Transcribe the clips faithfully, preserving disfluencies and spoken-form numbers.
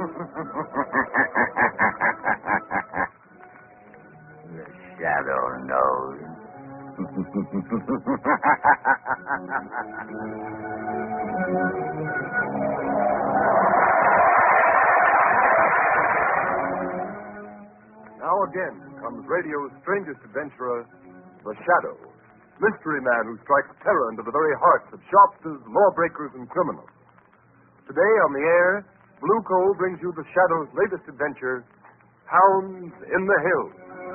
The shadow knows. Now again comes radio's strangest adventurer, The Shadow, mystery man who strikes terror into the very hearts of shopsters, lawbreakers, and criminals. Today on the air, Blue Coal brings you The Shadow's latest adventure, Hounds in the Hills.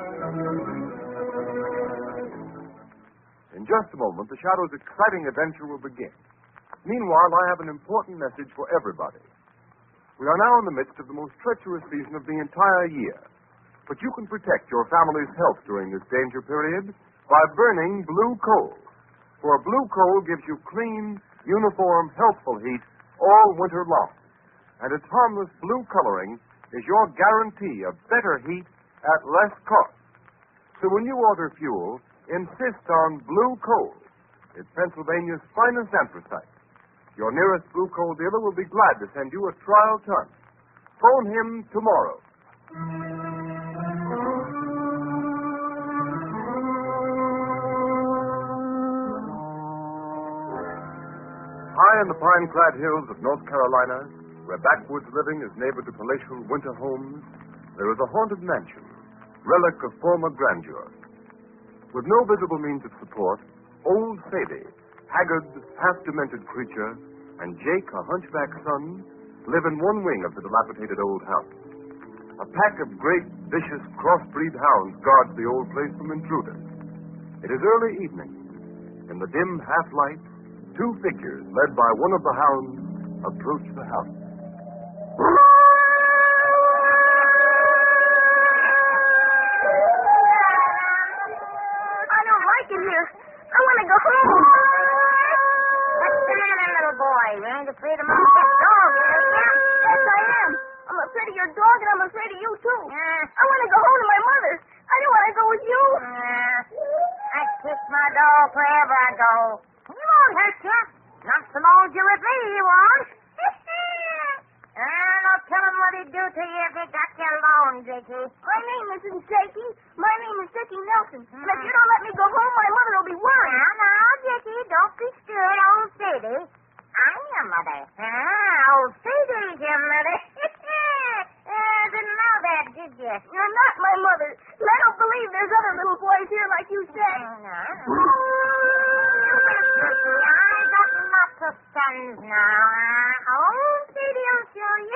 In just a moment, The Shadow's exciting adventure will begin. Meanwhile, I have an important message for everybody. We are now in the midst of the most treacherous season of the entire year. But you can protect your family's health during this danger period by burning blue coal. For blue coal gives you clean, uniform, healthful heat all winter long. And its harmless blue coloring is your guarantee of better heat at less cost. So when you order fuel, insist on blue coal. It's Pennsylvania's finest anthracite. Your nearest blue coal dealer will be glad to send you a trial ton. Phone him tomorrow. High in the pine-clad hills of North Carolina, where backwoods living is neighbor to palatial winter homes, there is a haunted mansion, relic of former grandeur. With no visible means of support, old Sadie, haggard, half-demented creature, and Jake, a hunchback son, live in one wing of the dilapidated old house. A pack of great, vicious, crossbreed hounds guards the old place from intruders. It is early evening. In the dim half-light, two figures, led by one of the hounds, approach the house. I don't like it here. I want to go home. What's the matter, little boy? You ain't afraid of my pet dog, are you? Yes, I am. I'm afraid of your dog, and I'm afraid of you, too. Yeah. I want to go home to my mother. I don't want to go with you. Yeah. I kiss my dog wherever I go. He won't hurt you. Not so long as you're with me, he won't. Ah, no telling what he'd do to you if he got you alone, Jakey. My name isn't Jakey. My name is Dickie Nelson. Mm. And if you don't let me go home, my mother will be worried. Now, now, Jakey, don't be scared, old Sadie. I'm your mother. Ah, old Sadie's your mother. uh, didn't know that, did you? You're not my mother. And I don't believe there's other little boys here like you said. Oh, no. I got lots of sons now. Uh, old Sadie will show you.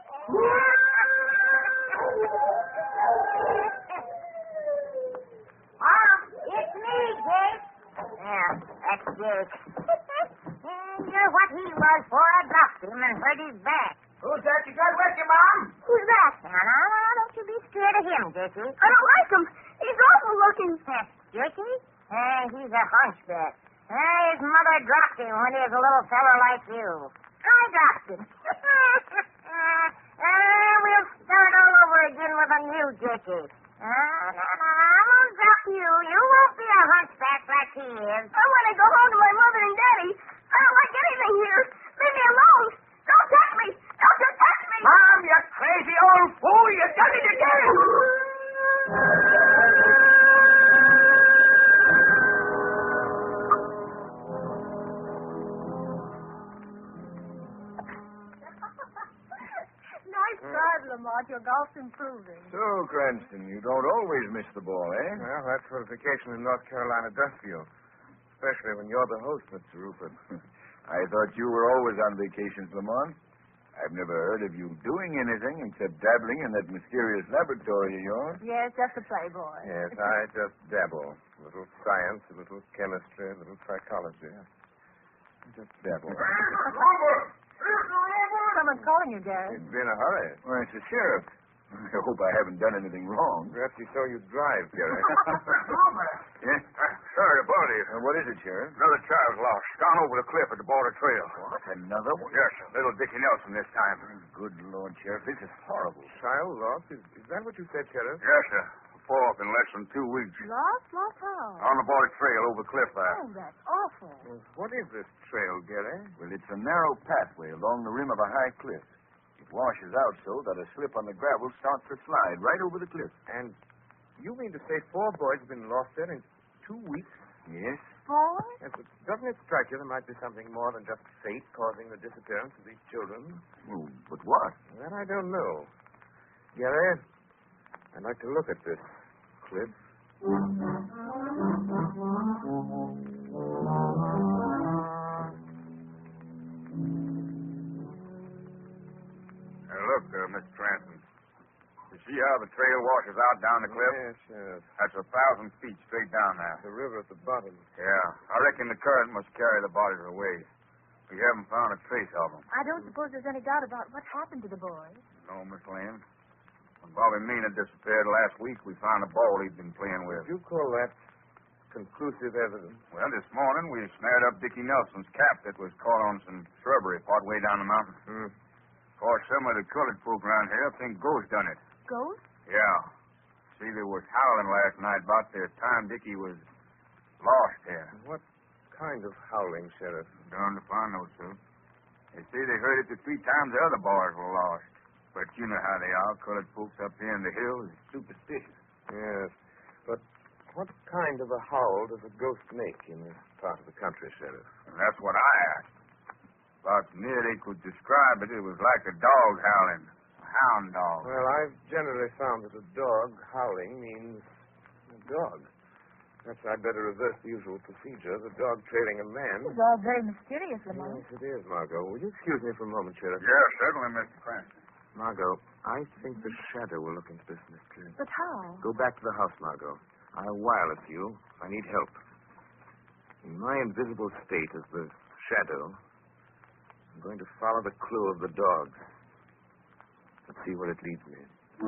Oh, it's me, Jake. Yeah, that's Jake. You're what he was before I dropped him and hurt his back. Who's that you got with you, Mom? Who's that? Now, now, now, don't you be scared of him, Jakey. I don't like him. He's awful looking. Jakey? Uh, he's a hunchback. Uh, his mother dropped him when he was a little fellow like you. I dropped him. uh, uh, we'll start all over again with a new Jakey. Uh, now, now, I won't drop you. You won't be a hunchback like he is. I want to go home to my mother and daddy. I don't like anything here. Leave me alone. Don't touch me. Don't you touch me. Mom, you crazy old fool. You done it again. Nice drive, Lamont. Your golf's improving. So, Cranston, you don't always miss the ball, eh? Well, that's what a vacation in North Carolina does to you. Especially when you're the host, Mister Rupert. I thought you were always on vacations, Lamont. I've never heard of you doing anything except dabbling in that mysterious laboratory of yours. Yes, just a playboy. Yes, I just dabble. A little science, a little chemistry, a little psychology. Just dabble. Someone's calling you, Gary. It'd be in a hurry. Well, it's the sheriff. I hope I haven't done anything wrong. Perhaps he saw you drive, Gary. Yeah? Sorry to bother you. Uh, what is it, Sheriff? Another child lost. Gone over the cliff at the border trail. What, another one? Yes, sir. Little Dickie Nelson this time. Good Lord, Sheriff, this is horrible. Child lost? Is, is that what you said, Sheriff? Yes, sir. Fall off in less than two weeks. Lost? Lost how? On the border trail over the cliff there. Oh, that's awful. Well, what is this trail, Gary? Well, it's a narrow pathway along the rim of a high cliff. It washes out so that a slip on the gravel starts to slide right over the cliff. And you mean to say four boys have been lost there in two weeks? Yes? Four? Yes, but doesn't it strike you there might be something more than just fate causing the disappearance of these children? Oh, but what? That I don't know. Gary, I'd like to look at this cliff. Hey, look, uh, Mister Cranston. You see how the trail washes out down the cliff? Yes, yes. That's a thousand feet straight down there. The river at the bottom. Yeah. I reckon the current must carry the bodies away. We haven't found a trace of them. I don't suppose there's any doubt about what happened to the boys. No, Miss Lane. When Bobby Mina disappeared last week, we found a ball he'd been playing with. Would you call that conclusive evidence? Well, this morning we snared up Dickie Nelson's cap that was caught on some shrubbery part way down the mountain. Hmm. Of course, some of the colored folk around here think ghosts done it. Ghosts? Yeah. See, they was howling last night about the time Dickie was lost here. What kind of howling, Sheriff? Darned if I know, sir. They say they heard it the three times the other boys were lost. But you know how they are. Colored folks up here in the hills is superstitious. Yes. But what kind of a howl does a ghost make in this part of the country, Sheriff? And that's what I asked. About near they could describe it, it was like a dog howling. A hound dog. Well, I've generally found that a dog howling means a dog. Perhaps I'd better reverse the usual procedure. The dog trailing a man. It's all very mysterious, Lamont. Yes, it is, Margot. Will you excuse me for a moment, Sheriff? Yeah, certainly, Mister Cranston. Margot, I think the shadow will look into this mystery. But how? Go back to the house, Margot. I'll wireless you if I need help. In my invisible state as the shadow, I'm going to follow the clue of the dog. Let's see where it leads me.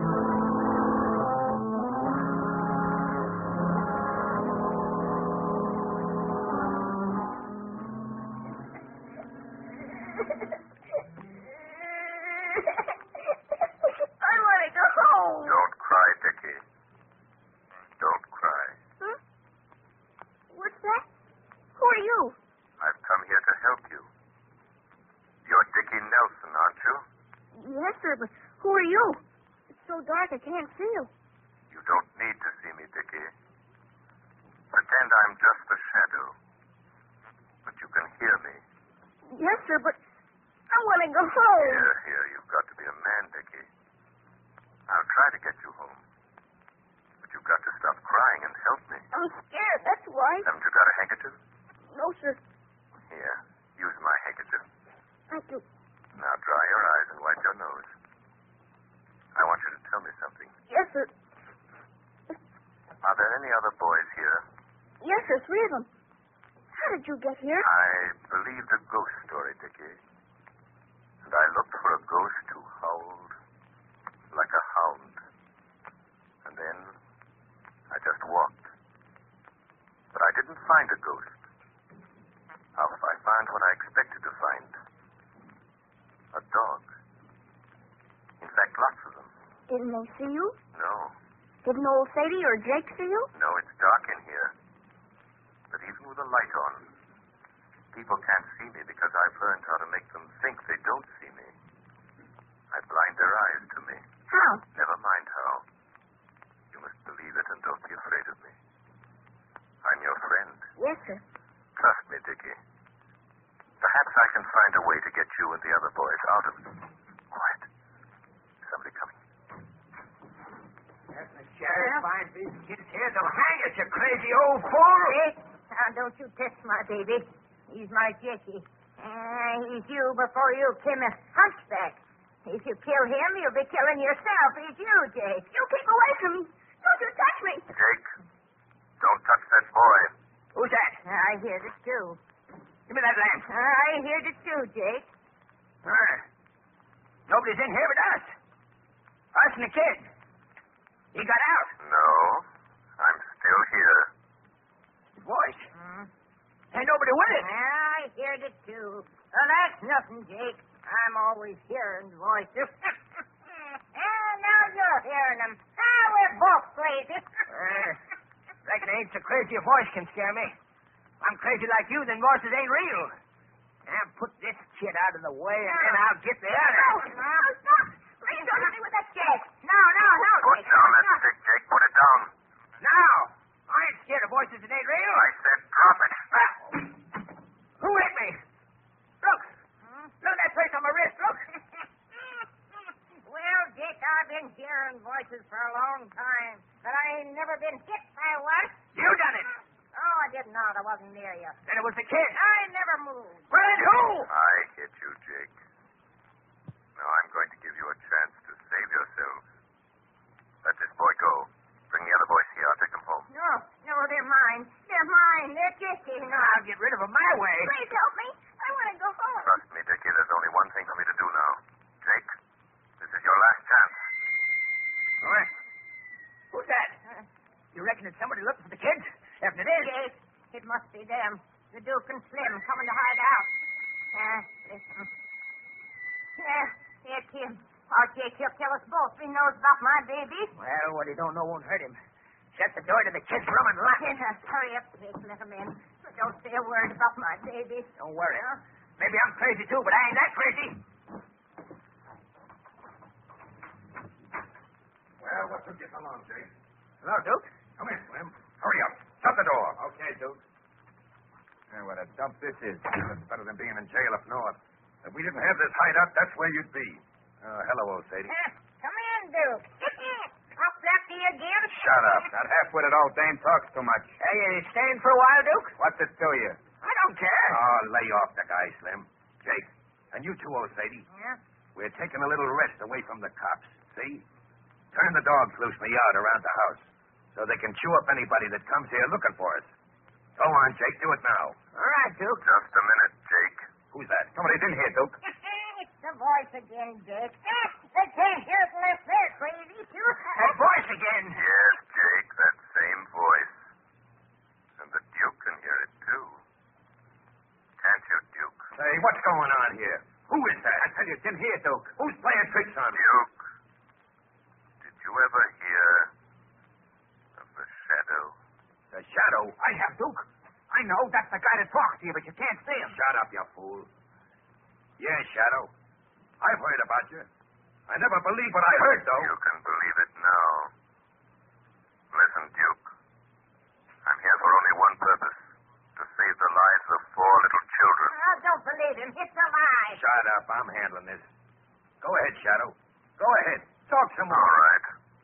I want to go home. Don't cry, Dickie. Don't cry. Huh? What's that? Who are you? I've come here to help you. You're Dickie Nelson, aren't you? Yes, sir, but who are you? It's so dark I can't see you. You don't need to see me, Dickie. Pretend I'm just a shadow. But you can hear me. Yes, sir, but I want to go home. Here, here, you've got to be a man, Dickie. I'll try to get you home. But you've got to stop crying and help me. I'm scared, that's why. Haven't you got a handkerchief? No, sir. Here, use my handkerchief. Thank you. Now dry your eyes and wipe your nose. I want you to tell me something. Yes, sir. Are there any other boys here? Yes, sir, three of them. How did you get here? I believed a ghost story, Dickie. And I looked for a ghost who howled like a hound. And then I just walked. But I didn't find a ghost. However, I found what I expected to find. A dog. In fact, lots of them. Didn't they see you? No. Didn't old Sadie or Jake see you? No, it's dark in here. But even with a light on, people can't see me because I've learned how to make them think they don't see me. I blind their eyes to me. How? Never mind how. You must believe it and don't be afraid of me. I'm your friend. Yes, sir. Trust me, Dickie. Perhaps I can find a way to get you and the other boys out of... Quiet. Somebody coming. Yes, the sheriff finds these kids here, they'll hang us, you crazy old fool. Hey, now don't you test my baby. He's my Jackie. Uh, he's you before you came a hunchback. If you kill him, you'll be killing yourself. He's you, Jake. You keep away from me. Don't you touch me. Jake, don't touch that boy. Who's that? I heard it too. Give me that lamp. I heard it too, Jake. Huh. Nobody's in here but us. Us and the kid. He got out. No, I'm still here. His voice. Hmm. Ain't nobody with it. I heard it too. Well, that's nothing, Jake. I'm always hearing voices. And now you're hearing them. Ah, we're both crazy. Uh, reckon it ain't so crazy a voice can scare me. I'm crazy like you, then voices ain't real. And put this kid out of the way, and then I'll get the No, other. no, stop. Please don't hit me with that Jake. No, no, no, Put Jake. down that no. stick, Jake. Put it down. Now, I ain't scared of voices that ain't real. I said drop it. Who hit me? Look. Look at that place on my wrist. Look. Well, Dick, I've been hearing voices for a long time, but I ain't never been hit by one. You done it. Oh, I didn't know. I wasn't near you. Then it was the kid. I never moved. Well, then who? I hit you, Jake. Now I'm going to give you a chance to save yourselves. Let this boy go. Bring the other boys here. I'll take them home. No, no, they're mine. They're mine. They're Dickie. No. I'll get rid of him my way. Please help me. I want to go home. Trust me, Dickie. There's only one thing for me to do now. Jake, this is your last chance. All right. Who's that? You reckon it's somebody looking for the kids? If it is... Jake, it must be them. The Duke and Slim coming to hide out. Uh, listen. There, there's Tim. Oh, Jake, he'll kill us both. He knows about my baby. Well, what he don't know won't hurt him. Shut the door to the kids' room and lock it. Yeah, hurry up, Jake. Let him in. But don't say a word about my baby. Don't worry. Maybe I'm crazy, too, but I ain't that crazy. Well, what took you so long, Jake? Hello, Duke. Come in, Slim. Hurry up. Shut the door. Okay, Duke. Yeah, what a dump this is. It's better than being in jail up north. If we didn't have this hideout, that's where you'd be. Uh, hello, old Sadie. Huh, come in, Duke. Up that to you again? Shut up. That half-witted old dame talks too much. Hey, you staying for a while, Duke? What's it to you? I don't care. Oh, lay off the guy, Slim. Jake, and you too, old Sadie. Yeah? We're taking a little rest away from the cops. See? Turn the dogs loose in the yard around the house so they can chew up anybody that comes here looking for us. Go on, Jake. Do it now. All right, Duke. Just a minute, Jake. Who's that? Somebody's in here, Duke. It's the voice again, Dick. They can't hear it unless they're crazy, too. That voice again. Yes, Jake, that same voice. And the Duke can hear it, too. Can't you, Duke? Say, what's going on here? Who is that? I tell you, it's in here, Duke. Who's playing tricks on me? Duke, did you ever hear of the Shadow? The Shadow? I have, Duke. I know. That's the guy that talks to you, but you can't see him. Shut up, you fool. Yeah, Shadow. I've heard about you. I never believed what I heard, though. You can believe it now. Listen, Duke. I'm here for only one purpose. To save the lives of four little children. Oh, don't believe him. It's a lie. Shut up. I'm handling this. Go ahead, Shadow. Go ahead. Talk some more. All right.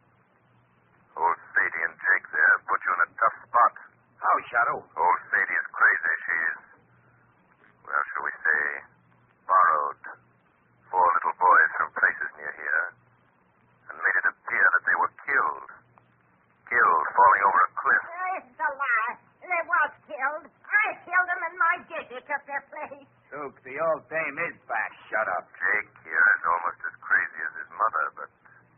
Old Sadie and Jake there put you in a tough spot. How, Shadow? Old Sadie is crazy. She's, well, shall we say, borrowed four little boys from places near here and made it appear that they were killed. Killed falling over a cliff. It's a lie. They was killed. I killed them, and my Dickie took their place. Duke, the old dame is back. Shut up. Jake here is almost as crazy as his mother, but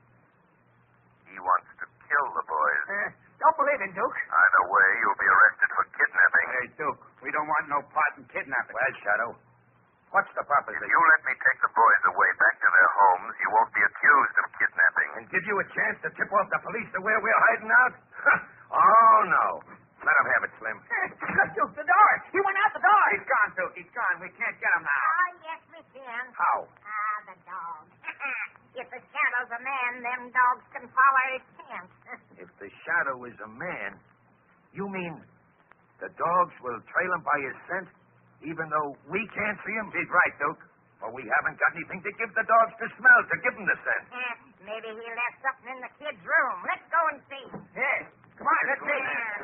he wants to kill the boys. Uh, don't believe him, Duke. Either way, you'll be arrested for kidnapping. Hey, Duke, we don't want no part in kidnapping. Well, Shadow, what's the If proposition? you let me take the boys away back to their homes, you won't be accused of kidnapping. And give you a chance to tip off the police to where we're hiding out? Oh, no. Let him have it, Slim. Look, Duke, the door. He went out the door. He's gone, Duke. He's gone. We can't get him now. Oh, yes, we can. How? Ah, the dog. If the Shadow's a man, them dogs can follow his scent. If the Shadow is a man, you mean the dogs will trail him by his scent, even though we can't see him? He's right, Duke. For we haven't got anything to give the dogs to smell to give them the scent. Eh, Maybe he left something in the kid's room. Let's go and see. Yeah. Come on, let's see.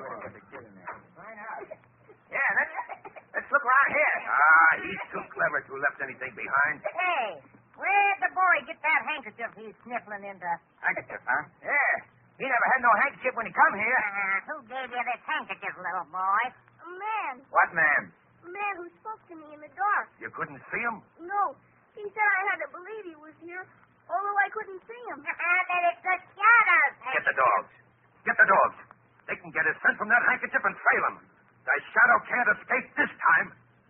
Yeah, let's, let's look around here. Ah, he's too clever to have left anything behind. Hey, where'd the boy get that handkerchief he's sniffling into? Handkerchief, huh? Yeah. He never had no handkerchief when he come here. Uh, who gave you this handkerchief, little boy? A man. What man? A man who spoke to me in the dark. You couldn't see him? No. He said I had to believe he was here, although I couldn't see him. then it's the Shadow's Get the dogs. Get the dogs. They can get his scent from that handkerchief and trail him. The Shadow can't escape this time.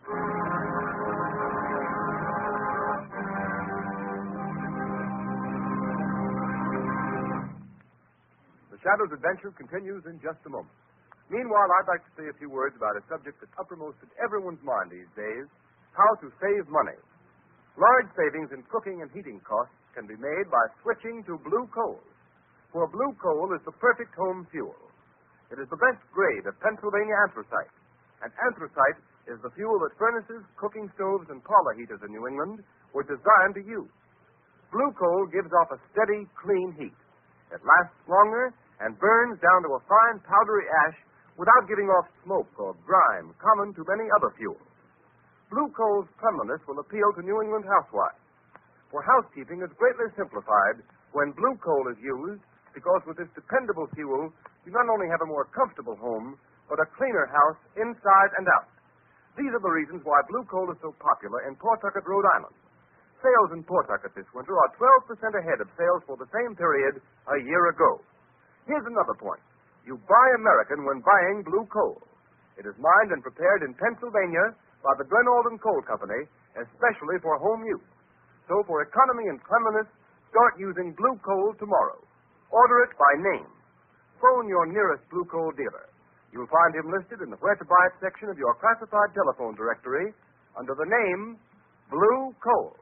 The Shadow's adventure continues in just a moment. Meanwhile, I'd like to say a few words about a subject that's uppermost in everyone's mind these days, how to save money. Large savings in cooking and heating costs can be made by switching to blue coal. For blue coal is the perfect home fuel. It is the best grade of Pennsylvania anthracite. And anthracite is the fuel that furnaces, cooking stoves, and parlor heaters in New England were designed to use. Blue coal gives off a steady, clean heat. It lasts longer and burns down to a fine, powdery ash without giving off smoke or grime common to many other fuels. Blue coal's cleanliness will appeal to New England housewives. For housekeeping is greatly simplified when blue coal is used, because with this dependable fuel, you not only have a more comfortable home, but a cleaner house inside and out. These are the reasons why blue coal is so popular in Pawtucket, Rhode Island. Sales in Pawtucket this winter are twelve percent ahead of sales for the same period a year ago. Here's another point. You buy American when buying blue coal. It is mined and prepared in Pennsylvania by the Glen Alden Coal Company, especially for home use. So for economy and cleanliness, start using blue coal tomorrow. Order it by name. Phone your nearest blue coal dealer. You'll find him listed in the Where to Buy It section of your classified telephone directory under the name Blue Coal.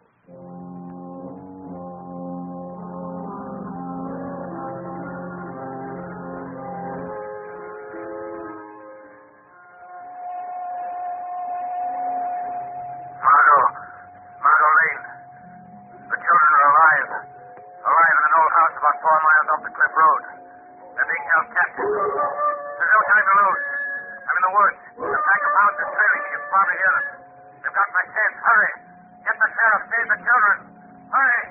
Margot. Margot Lane. The children are alive. Alive in an old house about four miles off the Cliff Road. They're being held captive. There's no time to lose. I'm in the woods. The pack of hounds is trailing. You can probably hear them. They've got my scent. Hurry. Get the sheriff. Save the children. Hurry.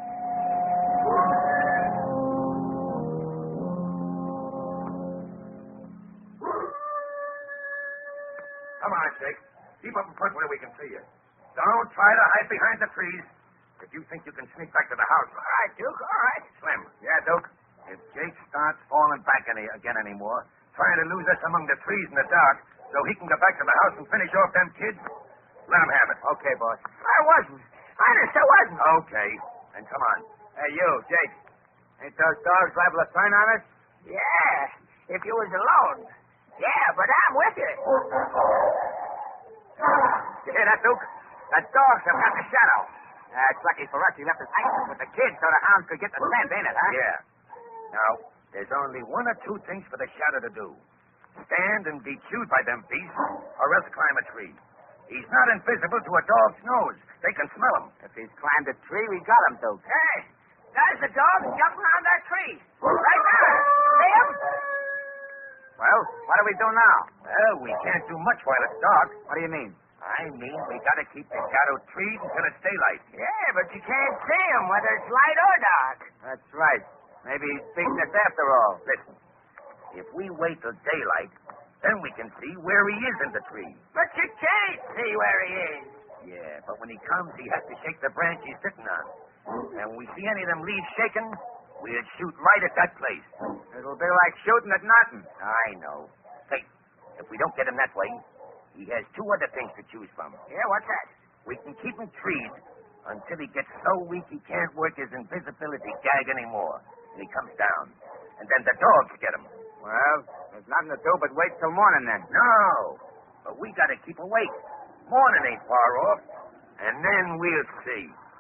Come on, Jake. Keep up in front where we can see you. Don't try to hide behind the trees. If you think you can sneak back to the house. All right, Duke. All right. Slim. Yeah, Duke. If Jake starts falling back any, again anymore, trying to lose us among the trees in the dark so he can go back to the house and finish off them kids, let him have it. Okay, boss. I wasn't. Honest, I wasn't. Okay. Then come on. Hey, you, Jake. Ain't those dogs liable to turn on us? Yeah, if you was alone. Yeah, but I'm with you. You hear that, Duke? The dogs have got the shadow. Uh, it's lucky for us he left us hanging with the kids so the hounds could get the scent, ain't it, huh? Yeah. Now, there's only one or two things for the shadow to do. Stand and be chewed by them beasts, or else climb a tree. He's not invisible to a dog's nose. They can smell him. If he's climbed a tree, we got him, Duke. Hey, there's the dog jumping on that tree. Right there. See him? Well, what do we do now? Well, we can't do much while it's dark. What do you mean? I mean, we gotta keep the shadow trees until it's daylight. Yeah, but you can't see him whether it's light or dark. That's right. Maybe he's beating us after all. Listen, if we wait till daylight, then we can see where he is in the tree. But you can't see where he is. Yeah, but when he comes, he has to shake the branch he's sitting on. And when we see any of them leaves shaking, we'll shoot right at that place. It'll be like shooting at nothing. I know. Say, if we don't get him that way, he has two other things to choose from. Yeah, what's that? We can keep him treed until he gets so weak he can't work his invisibility gag anymore. And he comes down. And then the dogs get him. Well, there's nothing to do but wait till morning then. No. But we gotta keep awake. Morning ain't far off. And then we'll see.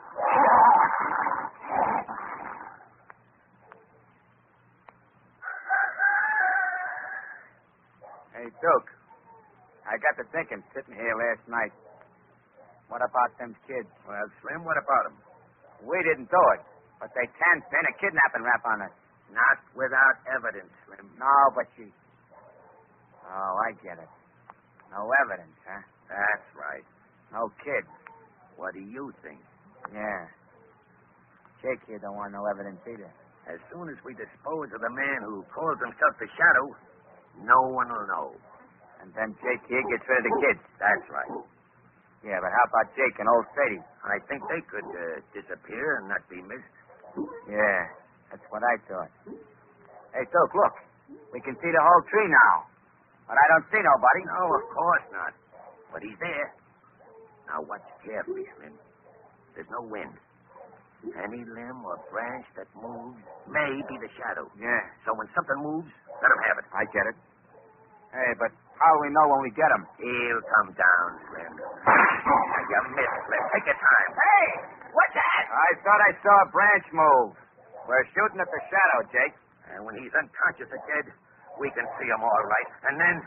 Hey, Duke. I got to thinking sitting here last night. What about them kids? Well, Slim, what about them? We didn't do it, but they can pin a kidnapping rap on us. Not without evidence, Slim. No, but she... Oh, I get it. No evidence, huh? That's right. No kids. What do you think? Yeah. Jake here don't want no evidence either. As soon as we dispose of the man who calls himself the Shadow, no one will know. And then Jake here gets rid of the kids. That's right. Yeah, but how about Jake and old Sadie? I think they could uh, disappear and not be missed. Yeah, that's what I thought. Hey, Duke, look. We can see the whole tree now. But I don't see nobody. No, of course not. But he's there. Now watch carefully, Slim. There's no wind. Any limb or branch that moves may be the Shadow. Yeah. So when something moves, let him have it. I get it. Hey, but How'll we know when we get him? He'll come down, Slim. You missed, Slim. Take your time. Hey, what's that? I thought I saw a branch move. We're shooting at the shadow, Jake. And when he's unconscious or dead, we can see him all right. And then...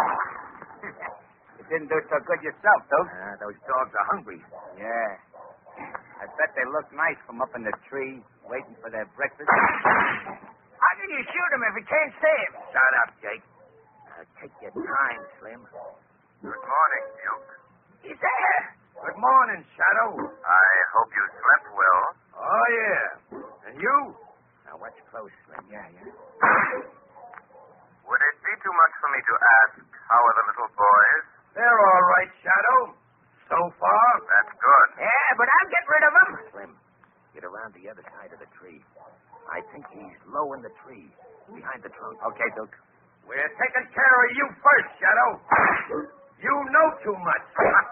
You didn't do so good yourself, Duke. Uh, those dogs are hungry. Yeah. I bet they look nice from up in the tree, waiting for their breakfast. How can you shoot him if you can't see him? Shut up, Jake. Now, take your time, Slim. Good morning, Duke. He's there. Good morning, Shadow. I hope you slept well. Oh, yeah. And you? Now, watch close, Slim. Yeah, yeah. Would it be too much for me to ask, how are the little boys? They're all right, Shadow. So far. That's good. Yeah, but I'll get rid of him. Slim, get around the other side of the tree. I think he's low in the tree, behind the trunk. Okay, Duke. We're taking care of you first, Shadow. You know too much.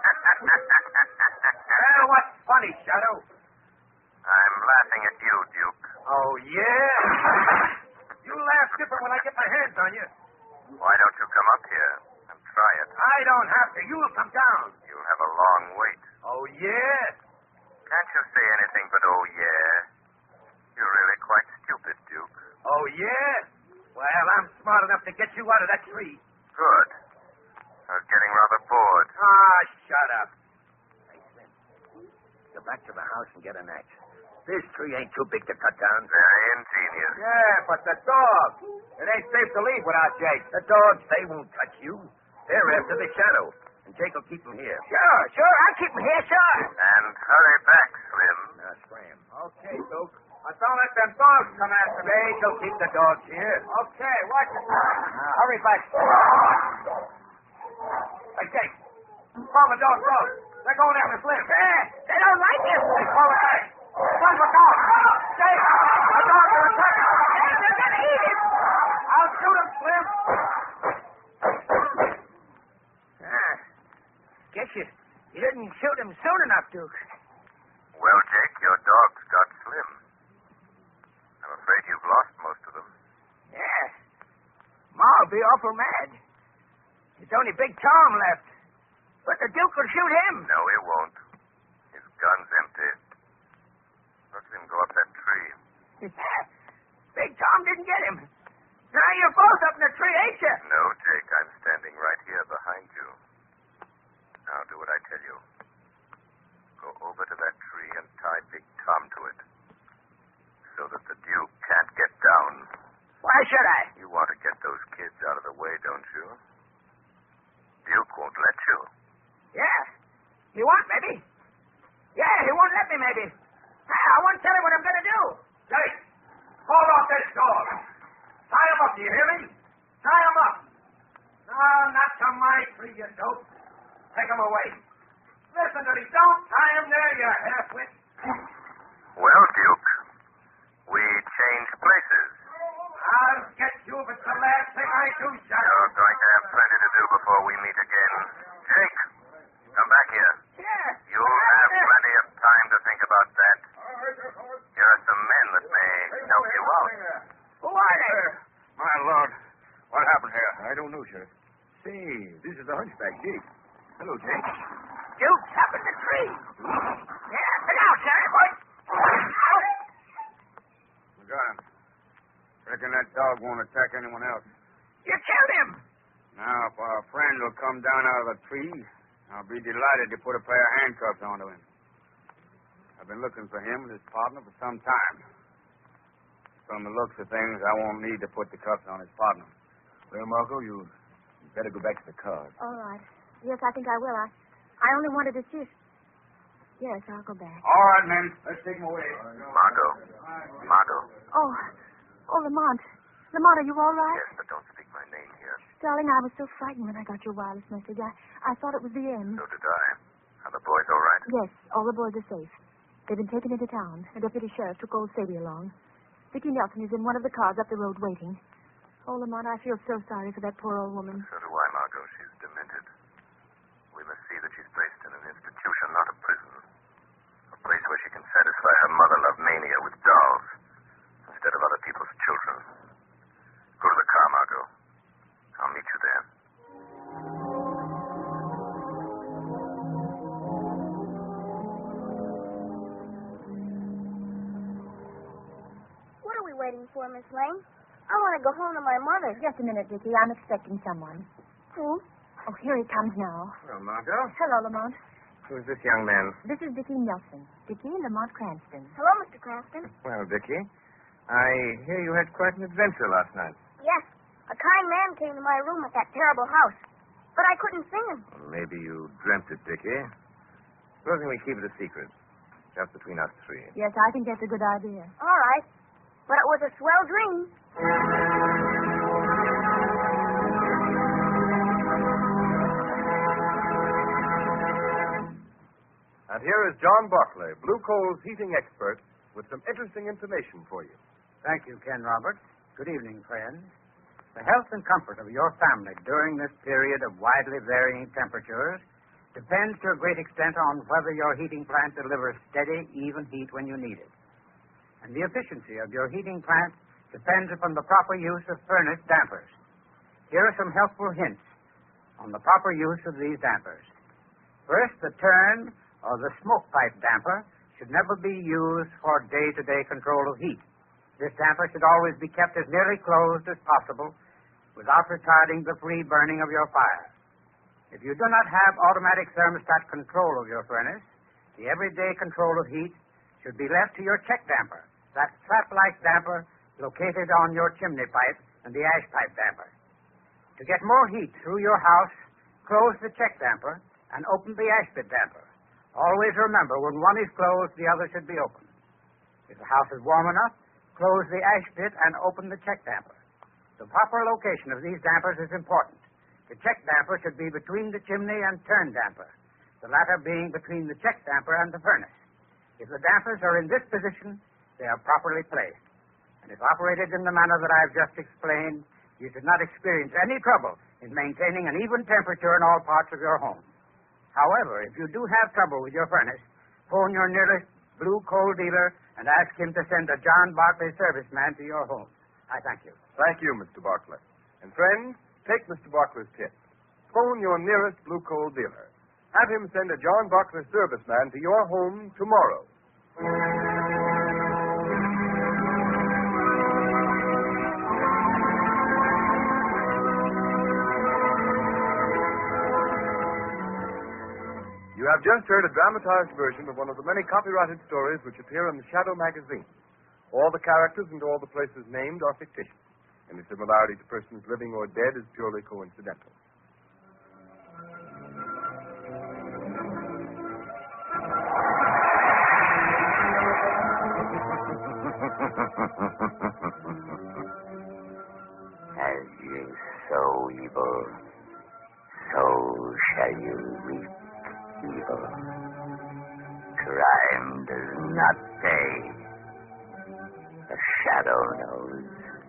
Well, what's funny, Shadow? I'm laughing at you, Duke. Oh, yeah? You laugh different when I get my hands on you. Why don't you come up here and try it? I don't have to. You'll come down. You'll have a long wait. Oh, yeah? Can't you say anything but oh, yeah? You're really quite stupid, Duke. Oh, yeah? Well, I'm smart enough to get you out of that tree. Good. I was getting rather bored. Ah, shut up. Hey, Slim, go back to the house and get an axe. This tree ain't too big to cut down. Very ingenious. Yeah, but the dog. It ain't safe to leave without Jake. The dogs, they won't touch you. They're after the shadow. And Jake will keep them here. Sure, sure. I'll keep him here, sure. And hurry back, Slim. Now, scram. Okay, Duke. I don't let them dogs come after me. Jake'll keep the dogs here. Okay, watch it. Hurry back. Hey, Jake. Call the dogs out. They're going after Slim. Yeah, they don't like him. Hey, call it back. Run for dog. Jake, the dogs are attacking. Hey, they're going to eat him. I'll shoot him, Slim. Ah, guess you, you didn't shoot him soon enough, Duke. Well, Jake, your dogs got Slim. I'm afraid you've lost most of them. Yeah. Ma'll be awful mad. It's only Big Tom left. But the Duke will shoot him. No, he won't. His gun's empty. Look at him go up that tree. Big Tom didn't get him. Now you're both up in the tree, ain't you? No, Jake, I'm standing right here behind you. Now do what I tell you. Go over to that tree and tie Big Tom to it. So that the Duke can't get down. Why should I? You want to get those kids out of the way, don't you? Duke won't let you. Yeah. He won't, maybe. Yeah, he won't let me, maybe. I won't tell him what I'm going to do. Jake, hold off that dog. Tie him up, do you hear me? Tie him up. No, not to my tree, you dope. Take him away. Listen to me, don't tie him there, you half-wit. Well, Duke, we change places. I'll get you if it's the last thing I do, Shadow. You're going to have plenty to do before we meet again. Jake, come back here. Yeah. You'll have plenty of time to think about that. Here are some men that may help you out. Who are they? My Lord, what happened here? I don't know, Sheriff. Say, this is the hunchback, Jake. Hello, Jake. Duke's up in the tree. Yeah, sit down, Sheriff. We got him. Reckon that dog won't attack anyone else. You killed him. Now, if our friend will come down out of the tree, I'll be delighted to put a pair of handcuffs onto him. I've been looking for him and his partner for some time. From the looks of things, I won't need to put the cuffs on his partner. Well, Marco, you better go back to the car. All right. Yes, I think I will. I, I only wanted to see if... Yes, I'll go back. All right, men. Let's take him away. Margot. Margot. Oh, oh, Lamont. Lamont, are you all right? Yes, but don't speak my name here. Darling, I was so frightened when I got your wireless message. I, I thought it was the end. So did I. Are the boys all right? Yes, all the boys are safe. They've been taken into town. A deputy sheriff took old Sadie along. Vicky Nelson is in one of the cars up the road waiting. Oh, Lamont, I feel so sorry for that poor old woman. So do I, Margot. She's demented. We must see that she's placed in an institution, not a prison. A place where she can satisfy her mother-love mania with dolls instead of other people's children. Go to the car, Margot. I'll meet you there. hour, Miss Lane. I want to go home to my mother. Just a minute, Dickie. I'm expecting someone. Who? Oh, here he comes now. Hello, Margot. Hello, Lamont. Who's this young man? This is Dickie Nelson. Dickie Lamont Cranston. Hello, Mister Cranston. Well, Dickie, I hear you had quite an adventure last night. Yes. A kind man came to my room at that terrible house. But I couldn't see him. Well, maybe you dreamt it, Dickie. Supposing we keep it a secret, just between us three. Yes, I think that's a good idea. All right. But it was a swell dream. And here is John Barclay, Blue Coal's heating expert, with some interesting information for you. Thank you, Ken Roberts. Good evening, friends. The health and comfort of your family during this period of widely varying temperatures depends to a great extent on whether your heating plant delivers steady, even heat when you need it. And the efficiency of your heating plant depends upon the proper use of furnace dampers. Here are some helpful hints on the proper use of these dampers. First, the turn or the smoke pipe damper should never be used for day-to-day control of heat. This damper should always be kept as nearly closed as possible without retarding the free burning of your fire. If you do not have automatic thermostat control of your furnace, the everyday control of heat should be left to your check damper, that flap-like damper located on your chimney pipe and the ash pipe damper. To get more heat through your house, close the check damper and open the ash pit damper. Always remember, when one is closed, the other should be open. If the house is warm enough, close the ash pit and open the check damper. The proper location of these dampers is important. The check damper should be between the chimney and turn damper, the latter being between the check damper and the furnace. If the dampers are in this position, they are properly placed. And if operated in the manner that I have just explained, you should not experience any trouble in maintaining an even temperature in all parts of your home. However, if you do have trouble with your furnace, phone your nearest Blue Coal dealer and ask him to send a John Barclay serviceman to your home. I thank you. Thank you, Mister Barclay. And friends, take Mister Barclay's tip. Phone your nearest Blue Coal dealer. Have him send a John Barclay serviceman to your home tomorrow. You have just heard a dramatized version of one of the many copyrighted stories which appear in the Shadow magazine. All the characters and all the places named are fictitious. Any similarity to persons living or dead is purely coincidental. As you sow evil, so shall you reap evil. Crime does not pay. The shadow knows.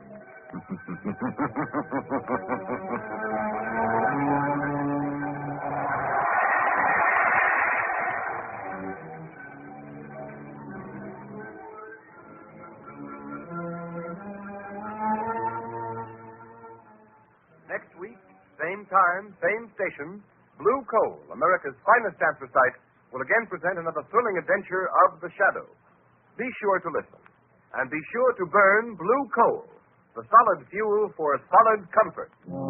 Next week, same time, same station, Blue Coal, America's finest damper site, will again present another thrilling adventure of the Shadow. Be sure to listen. And be sure to burn Blue Coal, the solid fuel for solid comfort.